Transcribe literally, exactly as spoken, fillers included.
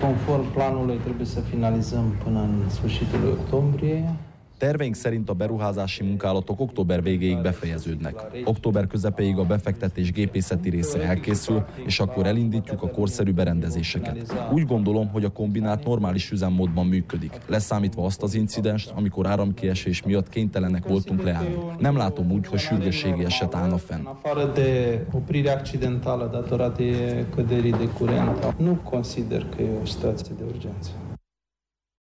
Conform planului trebuie să finalizăm până în sfârșitul octombrie. Terveink szerint a beruházási munkálatok október végéig befejeződnek. Október közepéig a befektetés gépészeti része elkészül, és akkor elindítjuk a korszerű berendezéseket. Úgy gondolom, hogy a kombinát normális üzemmódban működik, leszámítva azt az incidenst, amikor áramkiesés miatt kénytelenek voltunk leállni. Nem látom úgy, hogy sürgősségi eset állna fenn. Afară de oprire accidentală datorată căderii de curent, nu consider că e o situație de urgență.